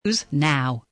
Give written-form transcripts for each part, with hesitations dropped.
now.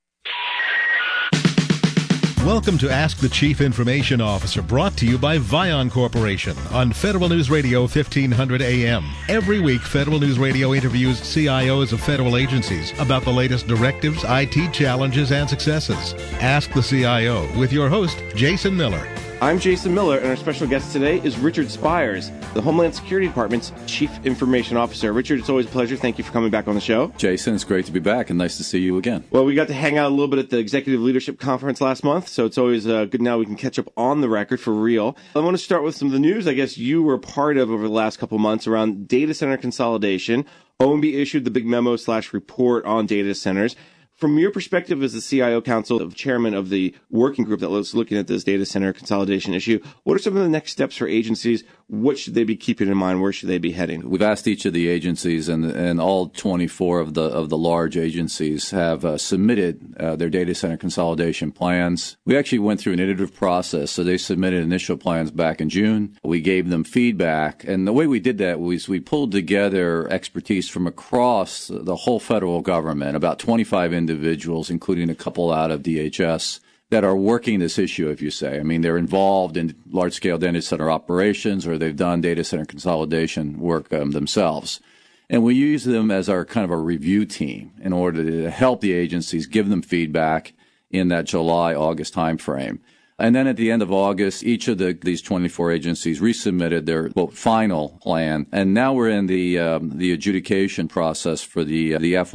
Welcome to Ask the Chief Information Officer, brought to you by Vion Corporation on Federal News Radio 1500 AM. Every week, Federal News Radio interviews CIOs of federal agencies about the latest directives, IT challenges, and successes. Ask the CIO with your host, Jason Miller. I'm Jason Miller, and our special guest today is Richard Spires, the Homeland Security Department's Chief Information Officer. Richard, it's always a pleasure. Thank you for coming back on the show. Jason, it's great to be back, and nice to see you again. Well, we got to hang out a little bit at the Executive Leadership Conference last month, so it's always good now we can catch up on the record for real. I want to start with some of the news I guess you were part of over the last couple months around data center consolidation. OMB issued the big memo/report on data centers. From your perspective as the CIO Council of Chairman of the working group that was looking at this data center consolidation issue, what are some of the next steps for agencies? What should they be keeping in mind? Where should they be heading? We've asked each of the agencies, and all 24 of the large agencies have submitted their data center consolidation plans. We actually went through an iterative process, so they submitted initial plans back in June. We gave them feedback, and the way we did that was we pulled together expertise from across the whole federal government, about 25 individuals, including a couple out of DHS, that are working this issue, if you say. I mean, they're involved in large-scale data center operations, or they've done data center consolidation work themselves. And we use them as our kind of a review team in order to help the agencies, give them feedback in that July-August timeframe. And then at the end of August, each of these 24 agencies resubmitted their final plan. And now we're in the adjudication process for the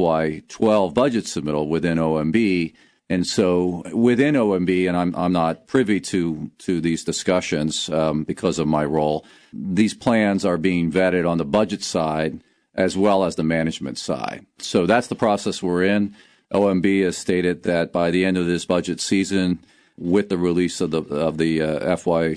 FY12 budget submittal within OMB. And so within OMB, and I'm not privy to these discussions because of my role, these plans are being vetted on the budget side as well as the management side. So that's the process we're in. OMB has stated that by the end of this budget season, with the release of the FY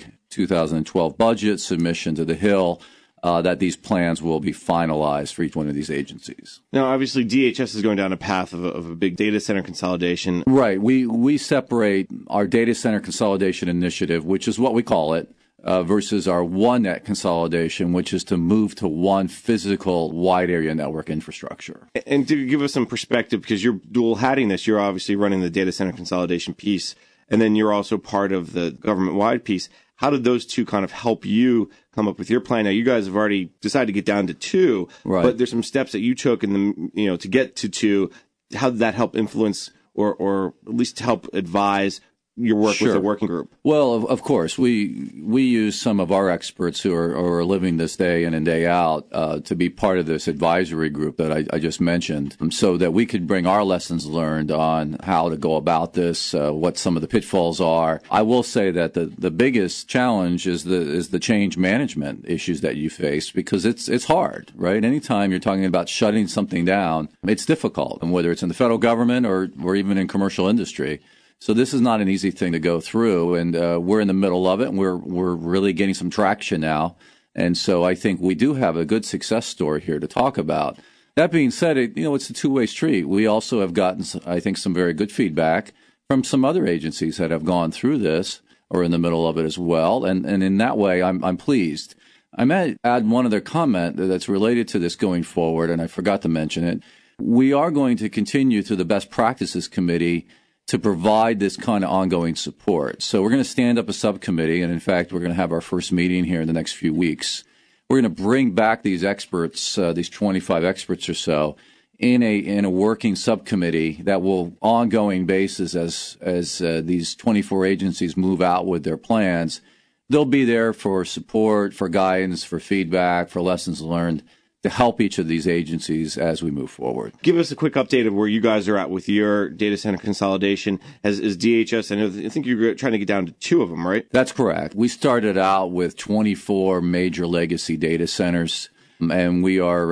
2012 budget submission to the Hill, that these plans will be finalized for each one of these agencies. Now, obviously, DHS is going down a path of a big data center consolidation. Right. We separate our data center consolidation initiative, which is what we call it, versus our OneNet consolidation, which is to move to one physical wide area network infrastructure. And to give us some perspective, because you're dual-hatting this, you're obviously running the data center consolidation piece, and then you're also part of the government-wide piece. How did those two kind of help you come up with your plan? Now, you guys have already decided to get down to two, right, but there's some steps that you took to get to two. How did that help influence or at least help advise your work with the working group? Well, of course, we use some of our experts who are living this day in and day out to be part of this advisory group that I just mentioned, so that we could bring our lessons learned on how to go about this, what some of the pitfalls are. I will say that the biggest challenge is the change management issues that you face, because it's hard, right? Anytime you're talking about shutting something down, it's difficult, and whether it's in the federal government or even in commercial industry. So this is not an easy thing to go through, and we're in the middle of it, and we're really getting some traction now. And so I think we do have a good success story here to talk about. That being said, it's a two-way street. We also have gotten, I think, some very good feedback from some other agencies that have gone through this or in the middle of it as well. And in that way, I'm pleased. I might add one other comment that's related to this going forward, and I forgot to mention it. We are going to continue through the Best Practices Committee to provide this kind of ongoing support. So we're going to stand up a subcommittee, and in fact, we're going to have our first meeting here in the next few weeks. We're going to bring back these experts, these 25 experts or so, in a working subcommittee that will ongoing basis as these 24 agencies move out with their plans. They'll be there for support, for guidance, for feedback, for lessons learned, to help each of these agencies as we move forward. Give us a quick update of where you guys are at with your data center consolidation. As DHS, I think you're trying to get down to two of them, right? That's correct. We started out with 24 major legacy data centers, and we are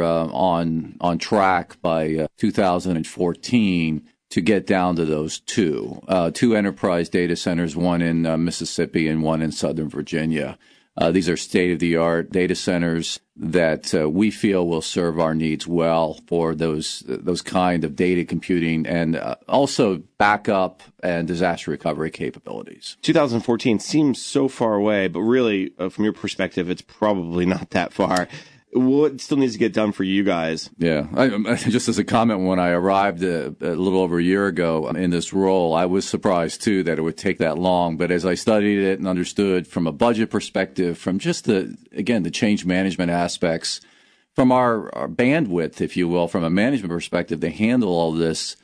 on track by 2014 to get down to those two enterprise data centers, one in Mississippi and one in Southern Virginia. These are state-of-the-art data centers that we feel will serve our needs well for those kind of data computing and also backup and disaster recovery capabilities. 2014 seems so far away, but really, from your perspective, it's probably not that far. What still needs to get done for you guys? Yeah. Just as a comment, when I arrived a little over a year ago in this role, I was surprised, too, that it would take that long. But as I studied it and understood from a budget perspective, from just the change management aspects, from our bandwidth, if you will, from a management perspective, to handle all this,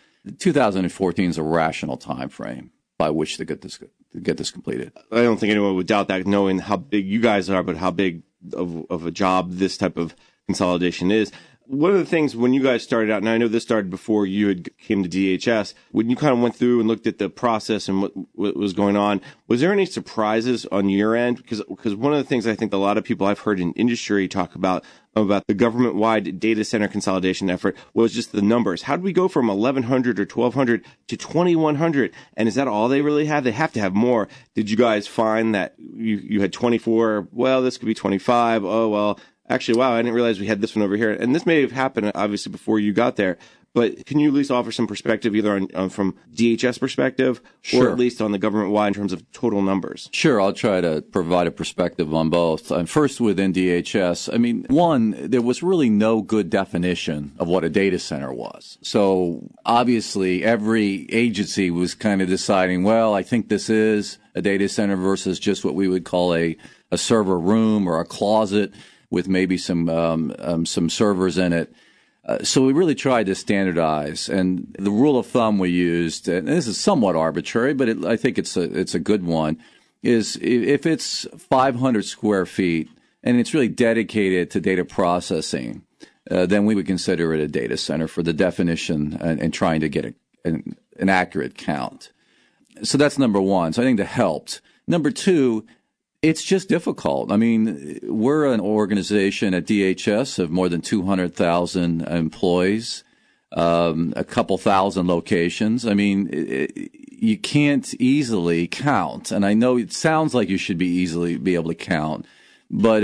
2014 is a rational time frame by which to get this completed. I don't think anyone would doubt that, knowing how big you guys are, but how big of a job this type of consolidation is. One of the things when you guys started out, and I know this started before you had came to DHS, when you kind of went through and looked at the process and what was going on, was there any surprises on your end? Because one of the things I think a lot of people I've heard in industry talk about the government-wide data center consolidation effort was just the numbers. How did we go from 1,100 or 1,200 to 2,100? And is that all they really have? They have to have more. Did you guys find that you had 24? Well, this could be 25. Oh, well, actually, wow, I didn't realize we had this one over here. And this may have happened, obviously, before you got there. But can you at least offer some perspective, either on from DHS perspective, Sure, or at least on the government-wide in terms of total numbers? Sure, I'll try to provide a perspective on both. First, within DHS, I mean, one, there was really no good definition of what a data center was. So obviously, every agency was kind of deciding, well, I think this is a data center versus just what we would call a server room or a closet with maybe some servers in it. So we really tried to standardize, and the rule of thumb we used, and this is somewhat arbitrary, but I think it's a good one, is if it's 500 square feet and it's really dedicated to data processing, then we would consider it a data center for the definition and trying to get an accurate count. So that's number one. So I think that helped. Number two, it's just difficult. I mean, we're an organization at DHS of more than 200,000 employees, a couple thousand locations. I mean, you can't easily count. And I know it sounds like you should be able to count. But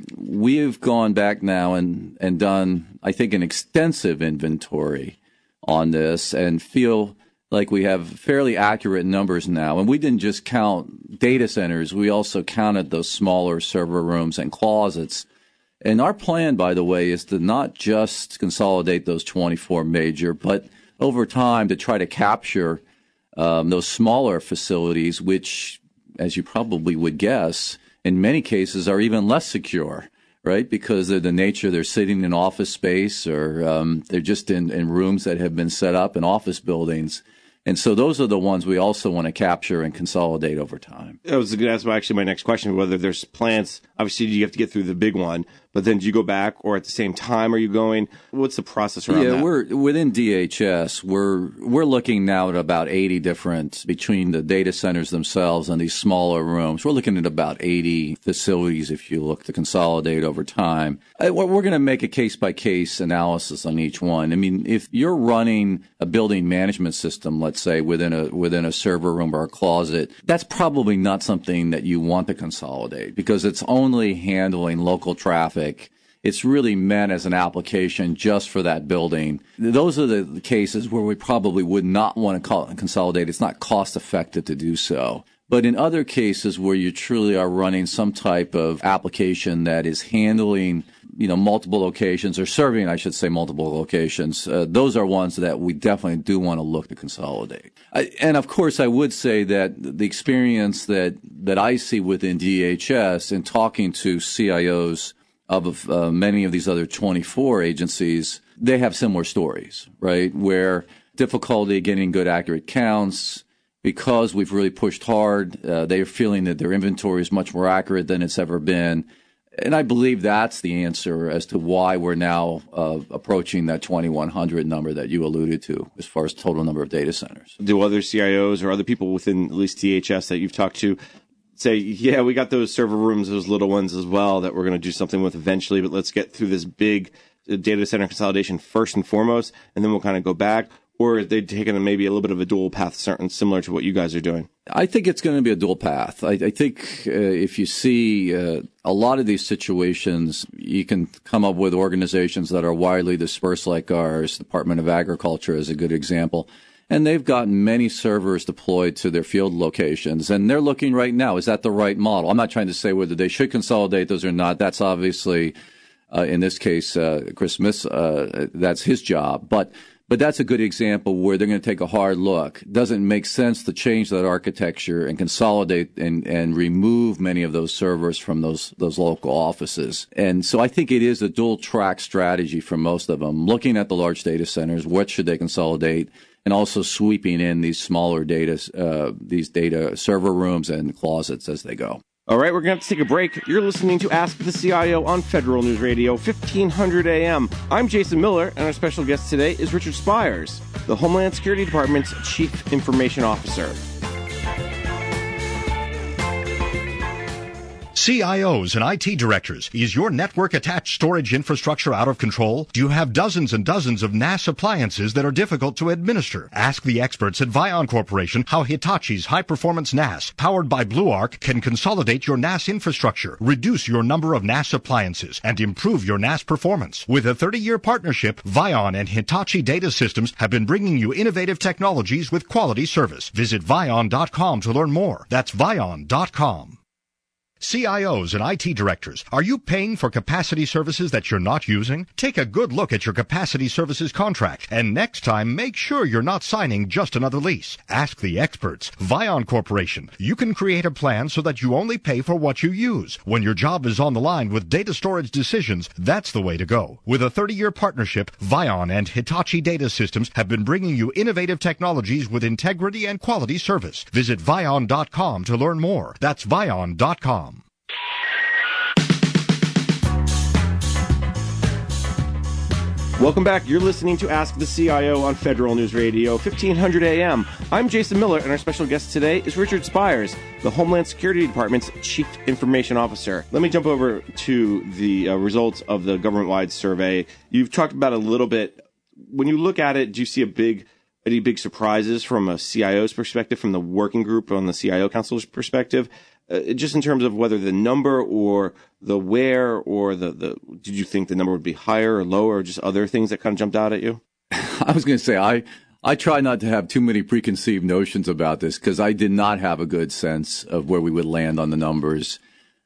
we've gone back now and done, I think, an extensive inventory on this and feel like we have fairly accurate numbers now. And we didn't just count data centers. We also counted those smaller server rooms and closets. And our plan, by the way, is to not just consolidate those 24 major, but over time to try to capture those smaller facilities, which, as you probably would guess, in many cases are even less secure, right? Because of the nature, they're sitting in office space or they're just in rooms that have been set up in office buildings. And so those are the ones we also want to capture and consolidate over time. That's actually my next question, whether there's plans. Obviously, you have to get through the big one, but then do you go back, or at the same time are you going? What's the process around that? Yeah, we're within DHS. We're looking now at about 80 different, between the data centers themselves and these smaller rooms. We're looking at about 80 facilities, if you look, to consolidate over time. We're going to make a case-by-case analysis on each one. I mean, if you're running a building management system, let's say, within a server room or a closet, that's probably not something that you want to consolidate because it's only handling local traffic. It's really meant as an application just for that building. Those are the cases where we probably would not want to consolidate. It's not cost effective to do so. But in other cases where you truly are running some type of application that is handling, multiple locations or serving, I should say, multiple locations, those are ones that we definitely do want to look to consolidate. And of course, I would say that the experience that I see within DHS in talking to CIOs of many of these other 24 agencies, they have similar stories, right? Where difficulty getting good accurate counts, because we've really pushed hard, they're feeling that their inventory is much more accurate than it's ever been. And I believe that's the answer as to why we're now approaching that 2,100 number that you alluded to as far as total number of data centers. Do other CIOs or other people within at least DHS that you've talked to say, yeah, we got those server rooms, those little ones as well that we're going to do something with eventually, but let's get through this big data center consolidation first and foremost, and then we'll kind of go back? Or are they taking maybe a little bit of a dual path, similar to what you guys are doing? I think it's going to be a dual path. I think if you see a lot of these situations, you can come up with organizations that are widely dispersed like ours. Department of Agriculture is a good example. And they've gotten many servers deployed to their field locations. And they're looking right now, is that the right model? I'm not trying to say whether they should consolidate those or not. That's obviously In this case, Chris Smith, that's his job. But that's a good example where they're going to take a hard look. Doesn't make sense to change that architecture and consolidate and remove many of those servers from those local offices. And so I think it is a dual track strategy for most of them, looking at the large data centers, what should they consolidate, and also sweeping in these smaller these data server rooms and closets as they go. All right, we're going to have to take a break. You're listening to Ask the CIO on Federal News Radio, 1500 AM. I'm Jason Miller, and our special guest today is Richard Spires, the Homeland Security Department's Chief Information Officer. CIOs and IT directors, is your network-attached storage infrastructure out of control? Do you have dozens and dozens of NAS appliances that are difficult to administer? Ask the experts at Vion Corporation how Hitachi's high-performance NAS, powered by BlueArc, can consolidate your NAS infrastructure, reduce your number of NAS appliances, and improve your NAS performance. With a 30-year partnership, Vion and Hitachi Data Systems have been bringing you innovative technologies with quality service. Visit Vion.com to learn more. That's Vion.com. CIOs and IT directors, are you paying for capacity services that you're not using? Take a good look at your capacity services contract, and next time make sure you're not signing just another lease. Ask the experts. Vion Corporation. You can create a plan so that you only pay for what you use. When your job is on the line with data storage decisions, that's the way to go. With a 30-year partnership, Vion and Hitachi Data Systems have been bringing you innovative technologies with integrity and quality service. Visit Vion.com to learn more. That's Vion.com. Welcome back. You're listening to Ask the CIO on Federal News Radio, 1500 AM. I'm Jason Miller, and our special guest today is Richard Spires, the Homeland Security Department's Chief Information Officer. Let me jump over to the results of the government-wide survey. You've talked about it a little bit. When you look at it, do you see any big surprises from a CIO's perspective, from the working group on the CIO Council's perspective? Just in terms of whether the number or the where or did you think the number would be higher or lower, or just other things that kind of jumped out at you? I was going to say, I try not to have too many preconceived notions about this because I did not have a good sense of where we would land on the numbers.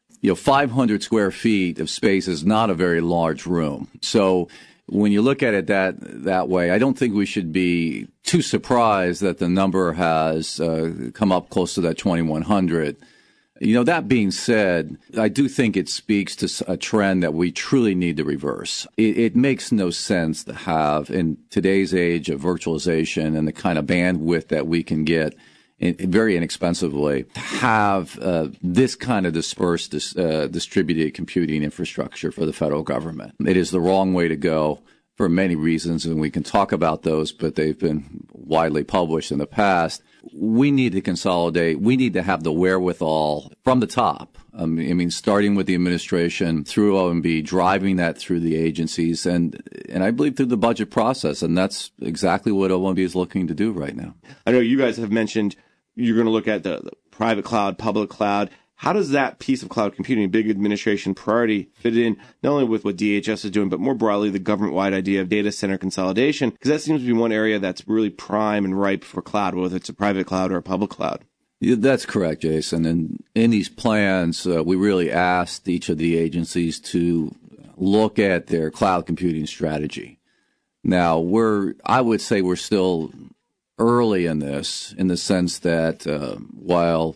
500 square feet of space is not a very large room. So when you look at it that way, I don't think we should be too surprised that the number has come up close to that 2,100. That being said, I do think it speaks to a trend that we truly need to reverse. It makes no sense to have, in today's age of virtualization and the kind of bandwidth that we can get very inexpensively, to have this kind of dispersed, distributed computing infrastructure for the federal government. It is the wrong way to go for many reasons, and we can talk about those, but they've been widely published in the past. We need to consolidate. We need to have the wherewithal from the top. Starting with the administration through OMB, driving that through the agencies, and I believe through the budget process. And that's exactly what OMB is looking to do right now. I know you guys have mentioned you're going to look at the private cloud, public cloud. How does that piece of cloud computing, big administration priority, fit in not only with what DHS is doing, but more broadly the government-wide idea of data center consolidation? Because that seems to be one area that's really prime and ripe for cloud, whether it's a private cloud or a public cloud. Yeah, that's correct, Jason. And in these plans, we really asked each of the agencies to look at their cloud computing strategy. Now, I would say we're still early in this, in the sense that while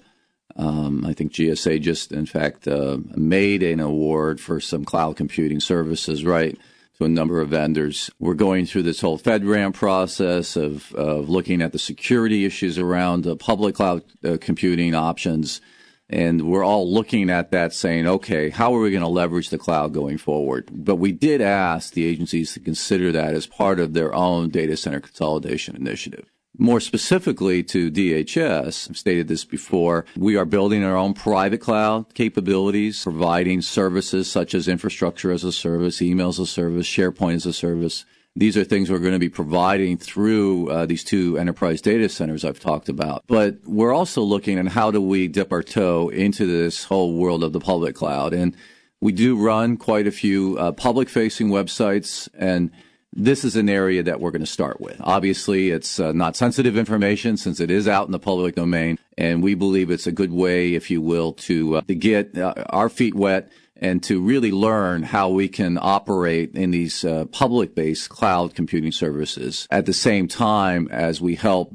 I think GSA just, in fact, made an award for some cloud computing services, right, to a number of vendors. We're going through this whole FedRAMP process of looking at the security issues around public cloud computing options. And we're all looking at that saying, okay, how are we going to leverage the cloud going forward? But we did ask the agencies to consider that as part of their own data center consolidation initiative. More specifically to DHS, I've stated this before, we are building our own private cloud capabilities, providing services such as infrastructure as a service, email as a service, SharePoint as a service. These are things we're going to be providing through these two enterprise data centers I've talked about. But we're also looking at how do we dip our toe into this whole world of the public cloud. And we do run quite a few public-facing websites, and this is an area that we're going to start with. Obviously, it's not sensitive information since it is out in the public domain, and we believe it's a good way, if you will, to get our feet wet and to really learn how we can operate in these public-based cloud computing services at the same time as we help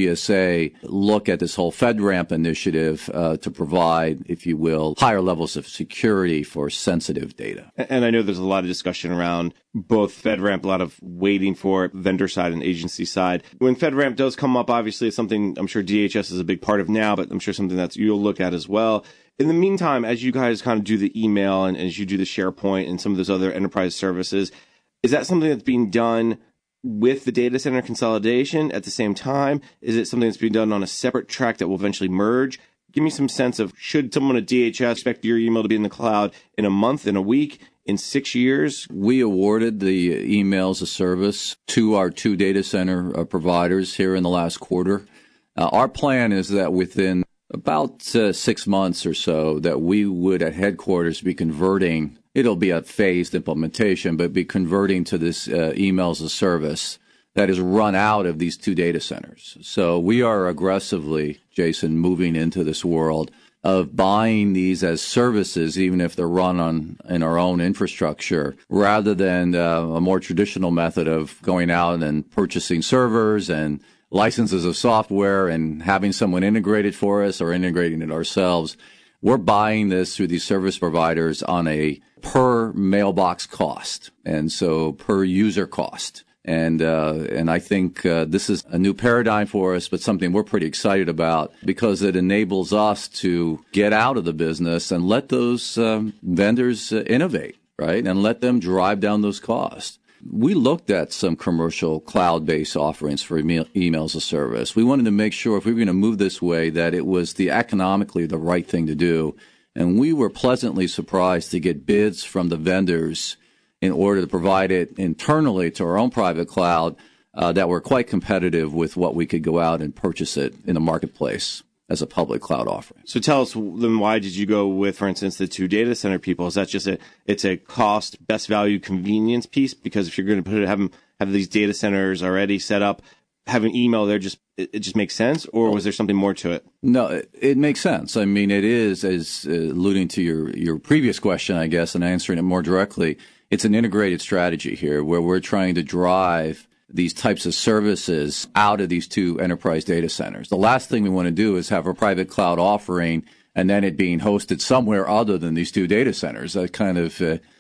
GSA look at this whole FedRAMP initiative to provide, if you will, higher levels of security for sensitive data. And I know there's a lot of discussion around both FedRAMP, a lot of waiting for it, vendor side and agency side. When FedRAMP does come up, obviously it's something I'm sure DHS is a big part of now, but I'm sure something that you'll look at as well. In the meantime, as you guys kind of do the email and as you do the SharePoint and some of those other enterprise services, is that something that's being done with the data center consolidation at the same time? Is it something that's being done on a separate track that will eventually merge? Give me some sense of, should someone at DHS expect your email to be in the cloud in a month, in a week, in 6 years? We awarded the email as a service to our 2 data center providers here in the last quarter. Our plan is that within about 6 months or so that we would at headquarters be converting, it'll be a phased implementation, but be converting to this email as a service that is run out of these 2 data centers. So we are aggressively, Jason, moving into this world of buying these as services, even if they're run in our own infrastructure, rather than a more traditional method of going out and purchasing servers and licenses of software and having someone integrate it for us or integrating it ourselves. We're buying this through these service providers on a per mailbox cost, and so per user cost. And I think this is a new paradigm for us, but something we're pretty excited about because it enables us to get out of the business and let those vendors innovate, right, and let them drive down those costs. We looked at some commercial cloud-based offerings for email as a service. We wanted to make sure if we were going to move this way that it was economically the right thing to do. And we were pleasantly surprised to get bids from the vendors in order to provide it internally to our own private cloud that were quite competitive with what we could go out and purchase it in the marketplace as a public cloud offering. So tell us then, why did you go with, for instance, the 2 data center people? Is that just it's a cost, best value, convenience piece? Because if you're going to have these data centers already set up, having email there it just makes sense, or was there something more to it? No, it makes sense. I mean, it is, as alluding to your previous question, I guess, and answering it more directly, it's an integrated strategy here where we're trying to drive these types of services out of these 2 enterprise data centers. The last thing we want to do is have a private cloud offering and then it being hosted somewhere other than these 2 data centers. That kind of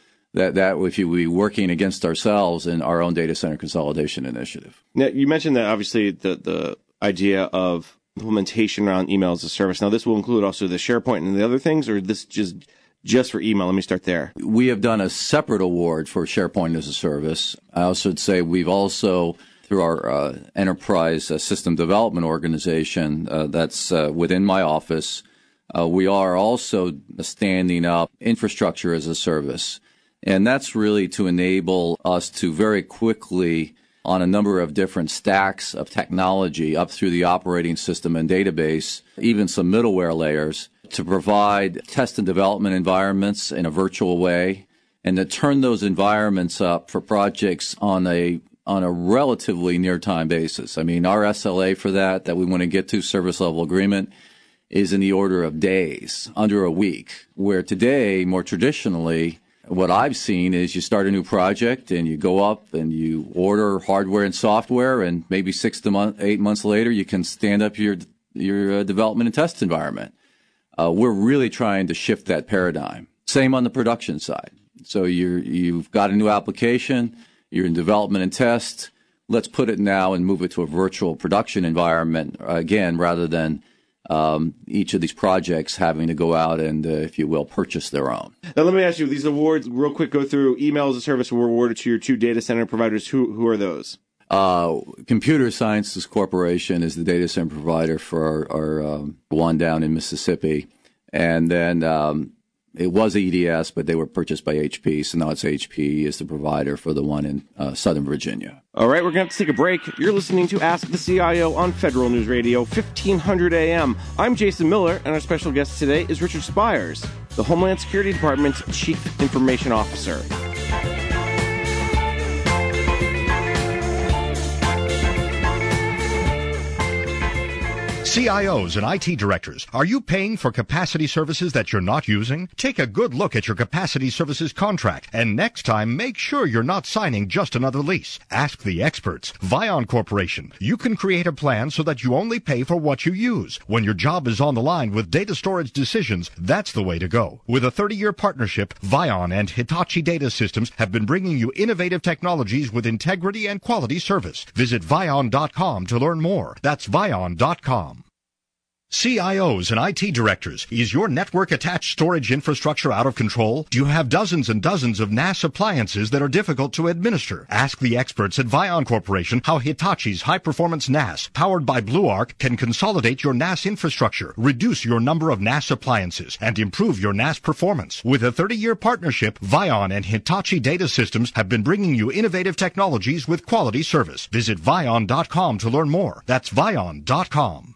that if you be working against ourselves in our own data center consolidation initiative. Now, you mentioned that obviously the idea of implementation around email as a service. Now, this will include also the SharePoint and the other things, or this just for email? Let me start there. We have done a separate award for SharePoint as a service. I also would say we've also, through our enterprise system development organization that's within my office, we are also standing up infrastructure as a service. And that's really to enable us to very quickly, on a number of different stacks of technology up through the operating system and database, even some middleware layers, to provide test and development environments in a virtual way, and to turn those environments up for projects on a relatively near-time basis. I mean, our SLA for that we want to get to, service level agreement, is in the order of days, under a week, where today, more traditionally, what I've seen is you start a new project and you go up and you order hardware and software, and maybe 6 to 8 months later, you can stand up your development and test environment. We're really trying to shift that paradigm. Same on the production side. So you've got a new application, you're in development and test. Let's put it now and move it to a virtual production environment again, rather than each of these projects having to go out and, if you will, purchase their own. Now, let me ask you, these awards, real quick, go through. Email as a service were awarded to your 2 data center providers. Who are those? Computer Sciences Corporation is the data center provider for our one down in Mississippi. And then it was EDS, but they were purchased by HP, so now it's HP is the provider for the one in Southern Virginia. All right, we're going to have to take a break. You're listening to Ask the CIO on Federal News Radio, 1500 AM. I'm Jason Miller, and our special guest today is Richard Spires, the Homeland Security Department's Chief Information Officer. CIOs and IT directors, are you paying for capacity services that you're not using? Take a good look at your capacity services contract, and next time make sure you're not signing just another lease. Ask the experts. Vion Corporation. You can create a plan so that you only pay for what you use. When your job is on the line with data storage decisions, that's the way to go. With a 30-year partnership, Vion and Hitachi Data Systems have been bringing you innovative technologies with integrity and quality service. Visit Vion.com to learn more. That's Vion.com. CIOs and IT directors, is your network-attached storage infrastructure out of control? Do you have dozens and dozens of NAS appliances that are difficult to administer? Ask the experts at Vion Corporation how Hitachi's high-performance NAS, powered by BlueArc, can consolidate your NAS infrastructure, reduce your number of NAS appliances, and improve your NAS performance. With a 30-year partnership, Vion and Hitachi Data Systems have been bringing you innovative technologies with quality service. Visit Vion.com to learn more. That's Vion.com.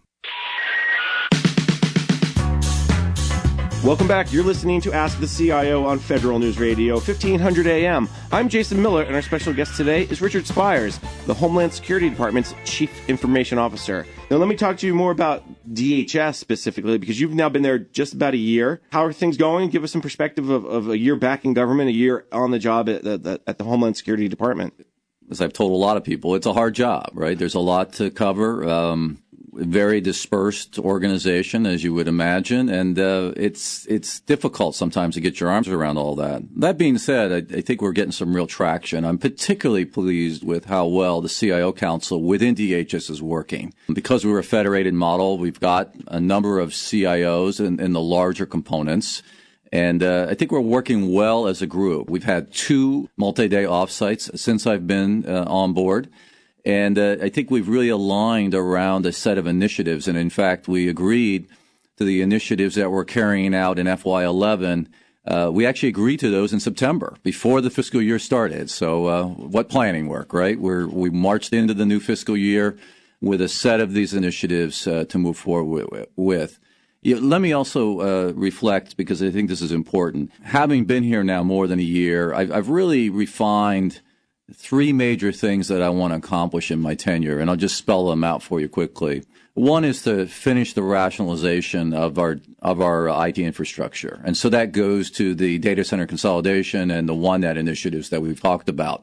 Welcome back. You're listening to Ask the CIO on Federal News Radio, 1500 AM. I'm Jason Miller, and our special guest today is Richard Spires, the Homeland Security Department's Chief Information Officer. Now, let me talk to you more about DHS specifically, because you've now been there just about a year. How are things going? Give us some perspective of a year back in government, a year on the job at the Homeland Security Department. As I've told a lot of people, it's a hard job, right? There's a lot to cover. Very dispersed organization, as you would imagine, and it's difficult sometimes to get your arms around all that. That being said, I think we're getting some real traction. I'm particularly pleased with how well the CIO Council within DHS is working. Because we're a federated model, we've got a number of CIOs in the larger components, and I think we're working well as a group. We've had 2 multi-day offsites since I've been on board. And I think we've really aligned around a set of initiatives. And in fact, we agreed to the initiatives that we're carrying out in FY11. We actually agreed to those in September, before the fiscal year started. So what planning work, right? We marched into the new fiscal year with a set of these initiatives to move forward with. Let me also reflect, because I think this is important. Having been here now more than a year, I've really refined 3 major things that I want to accomplish in my tenure, and I'll just spell them out for you quickly. One is to finish the rationalization of our IT infrastructure, and so that goes to the data center consolidation and the OneNet initiatives that we've talked about.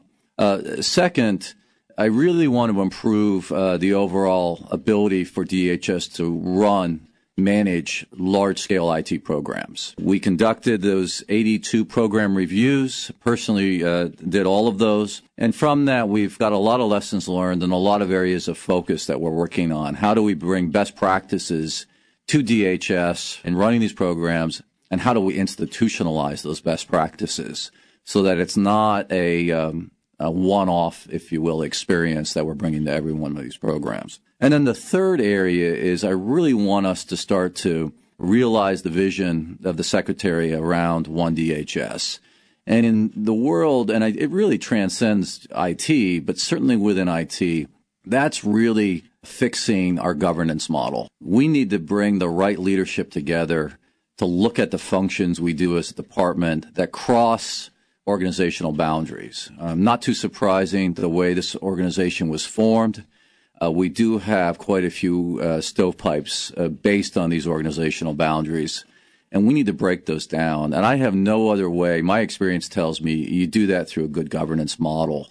Second, I really want to improve the overall ability for DHS to manage large-scale IT programs. We conducted those 82 program reviews, personally did all of those, and from that we've got a lot of lessons learned and a lot of areas of focus that we're working on. How do we bring best practices to DHS in running these programs, and how do we institutionalize those best practices so that it's not a one-off, if you will, experience that we're bringing to every one of these programs. And then the third area is I really want us to start to realize the vision of the Secretary around One DHS. And in the world, and it really transcends IT, but certainly within IT, that's really fixing our governance model. We need to bring the right leadership together to look at the functions we do as a department that cross organizational boundaries. Not too surprising, the way this organization was formed. We do have quite a few stovepipes based on these organizational boundaries, and we need to break those down. And I have no other way. My experience tells me you do that through a good governance model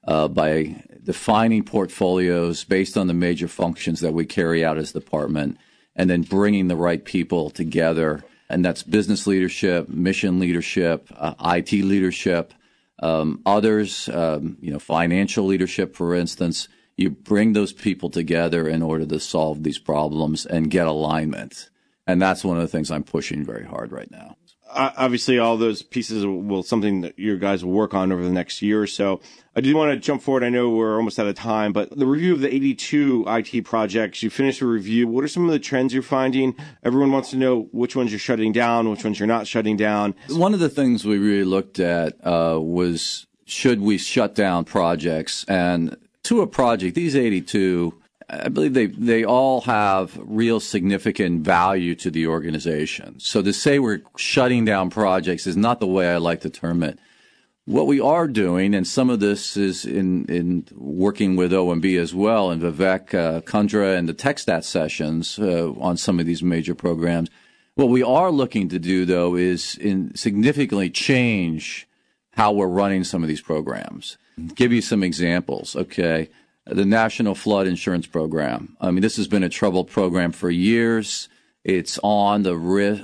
by defining portfolios based on the major functions that we carry out as a department, and then bringing the right people together. And that's business leadership, mission leadership, IT leadership, others, financial leadership, for instance. You bring those people together in order to solve these problems and get alignment. And that's one of the things I'm pushing very hard right now. Obviously, all those pieces will something that your guys will work on over the next year or so. I do want to jump forward. I know we're almost out of time, but the review of the 82 IT projects, you finished the review. What are some of the trends you're finding? Everyone wants to know which ones you're shutting down, which ones you're not shutting down. One of the things we really looked at was, should we shut down projects? And to a project, these 82, I believe they all have real significant value to the organization. So to say we're shutting down projects is not the way I like to term it. What we are doing, and some of this is in working with OMB as well, and Vivek Kundra and the TechStat sessions on some of these major programs. What we are looking to do, though, is significantly change how we're running some of these programs. Give you some examples, okay? The National Flood Insurance Program. I mean, this has been a troubled program for years. It's on the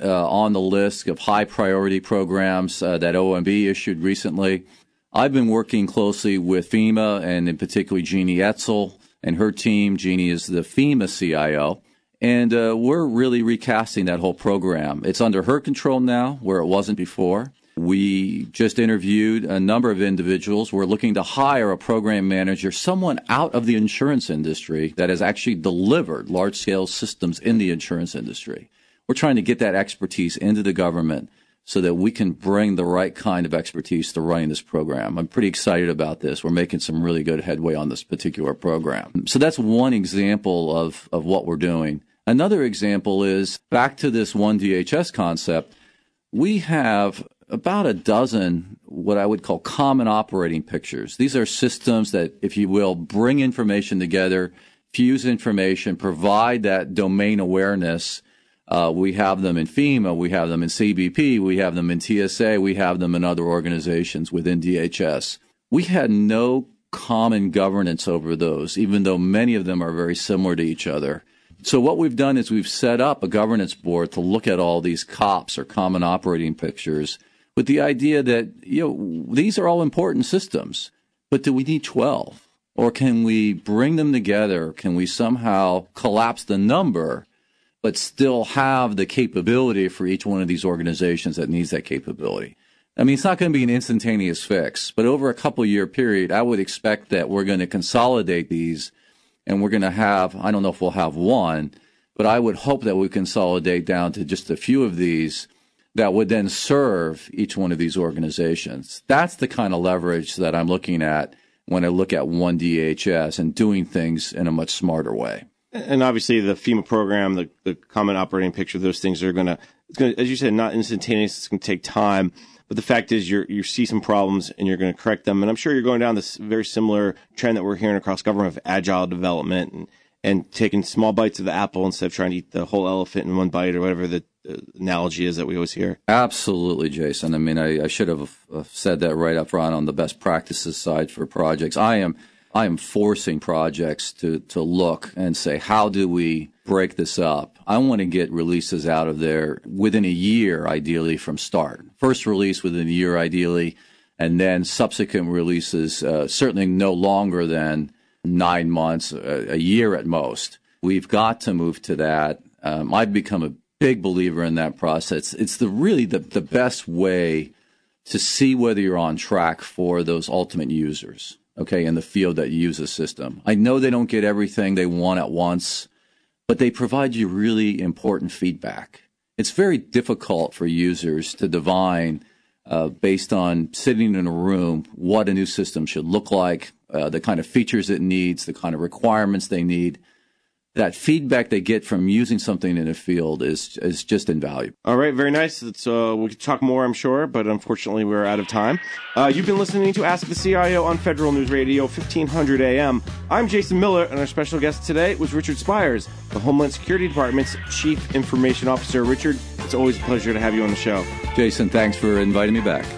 list of high priority programs that OMB issued recently. I've been working closely with FEMA and in particular Jeannie Etzel and her team. Jeannie is the FEMA CIO. And we're really recasting that whole program. It's under her control now, where it wasn't before. We just interviewed a number of individuals. We're looking to hire a program manager, someone out of the insurance industry that has actually delivered large-scale systems in the insurance industry. We're trying to get that expertise into the government so that we can bring the right kind of expertise to running this program. I'm pretty excited about this. We're making some really good headway on this particular program. So that's one example of what we're doing. Another example is back to this one DHS concept. We have about a dozen what I would call common operating pictures. These are systems that, if you will, bring information together, fuse information, provide that domain awareness. We have them in FEMA, we have them in CBP, we have them in TSA, we have them in other organizations within DHS. We had no common governance over those, even though many of them are very similar to each other. So what we've done is we've set up a governance board to look at all these COPs or common operating pictures with the idea that, these are all important systems, but do we need 12? Or can we bring them together? Can we somehow collapse the number, but still have the capability for each one of these organizations that needs that capability? I mean, it's not going to be an instantaneous fix, but over a couple-year period, I would expect that we're going to consolidate these, and we're going to have, I don't know if we'll have one, but I would hope that we consolidate down to just a few of these that would then serve each one of these organizations. That's the kind of leverage that I'm looking at when I look at one DHS and doing things in a much smarter way. And obviously the FEMA program, the common operating picture, those things are going to, as you said, not instantaneous. It's going to take time. But the fact is you see some problems and you're going to correct them. And I'm sure you're going down this very similar trend that we're hearing across government of agile development and taking small bites of the apple instead of trying to eat the whole elephant in one bite, or whatever the analogy is that we always hear. Absolutely, Jason. I mean, I should have said that right up front on the best practices side for projects. I am forcing projects to look and say, how do we break this up? I want to get releases out of there within a year, ideally, from start. First release within a year, ideally, and then subsequent releases, certainly no longer than 9 months, a year at most. We've got to move to that. I've become a big believer in that process. It's really the best way to see whether you're on track for those ultimate users, okay, in the field that use a system. I know they don't get everything they want at once, but they provide you really important feedback. It's very difficult for users to divine, based on sitting in a room, what a new system should look like, the kind of features it needs, the kind of requirements they need. That feedback they get from using something in a field is just invaluable. All right, very nice. We could talk more, I'm sure, but unfortunately we're out of time. You've been listening to Ask the CIO on Federal News Radio, 1500 AM. I'm Jason Miller, and our special guest today was Richard Spires, the Homeland Security Department's Chief Information Officer. Richard, it's always a pleasure to have you on the show. Jason, thanks for inviting me back.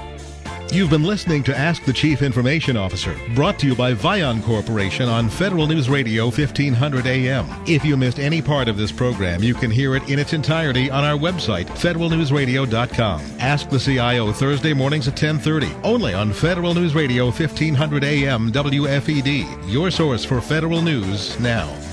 You've been listening to Ask the Chief Information Officer, brought to you by Vion Corporation on Federal News Radio 1500 AM. If you missed any part of this program, you can hear it in its entirety on our website, federalnewsradio.com. Ask the CIO Thursday mornings at 10:30, only on Federal News Radio 1500 AM WFED, your source for federal news now.